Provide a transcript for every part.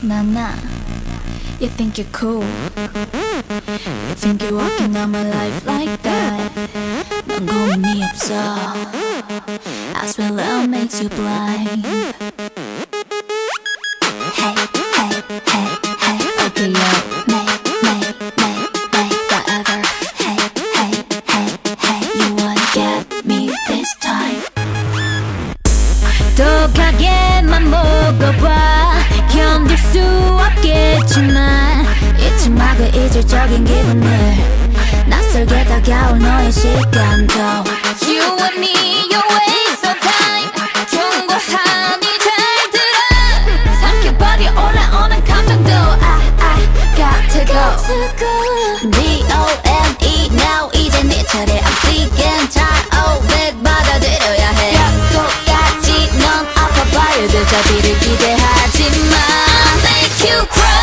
Nana, you think you're cool. You think you're walking on my life like that. 넌 고민이 없어. I swear love makes you blind. Hey, hey, hey, hey, okay yo. Whatever. Hey, hey, hey, hey, you wanna get me this time. 독하게만 먹어봐. 견딜 수 없겠지만 잊지 마 그 이질적인 기분을 낯설게 다가올 너의 시간도. You and me, your waste of time. 경고하니 잘 들어. 삼켜버려 올라오는 감정도 I got to go. D-O-N-E now 이제 네 차례. I'm sick and tired of it. 받아들여야 해. 약속까지 넌 아파봐야 될 자비를 기대하지마. I'll make you cry.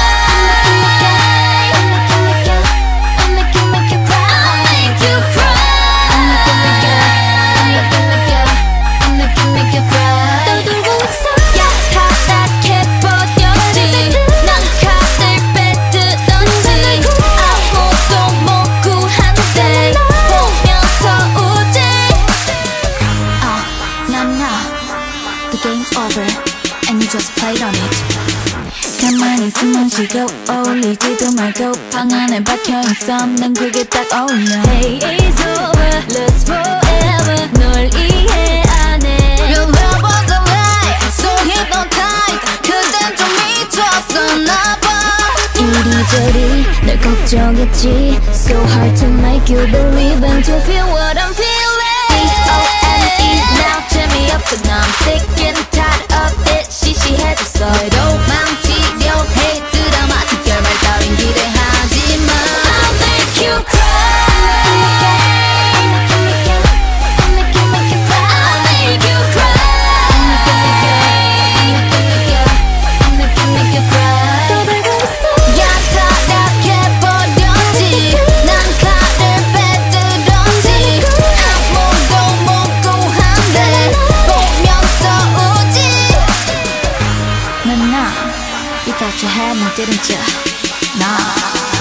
The game's over and you just played on it. 가만히 숨만 쉬고 어울리지도 말고 방 안에 박혀있어. 난 그게 딱 어울려. Hey, it's over, lose forever. 널 이해 안 해. Your love was a lie, so hypnotized. 그땐 좀 미쳤었나봐. 이리저리 널 걱정했지. So hard to make you believe and to feel what I'm feeling. D-O-N-E now 재미없어. 난 sick and tired of it. 시시해졌어. 로망치려 해. 드라마틱 결말 따윈 기대하지마. I'll make you cry. I'll make you cry. I'll make you cry. I'll make you cry. 야타락해버렸지. 난 칼을 빼들었지. 아무도 먹고 한대 보면서 우지. 나 You thought you had me, didn't you? Nah.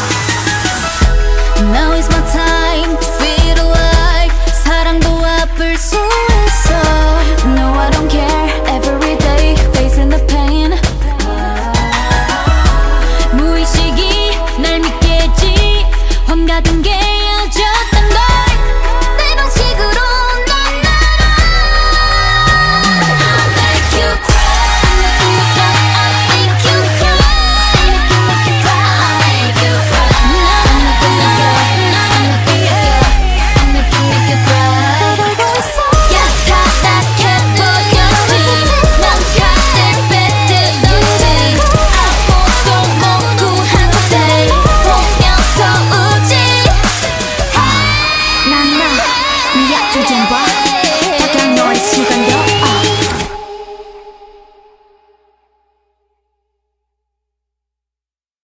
Now is my time to feel alive. 사랑도 아플 수 있어. No, I don't care. Every day facing the pain. 무의식이 날 믿게 했지. 황가든 게 헤어졌던 걸 내 방식으로 넌 알아. I'll make you cry. 좀 봐.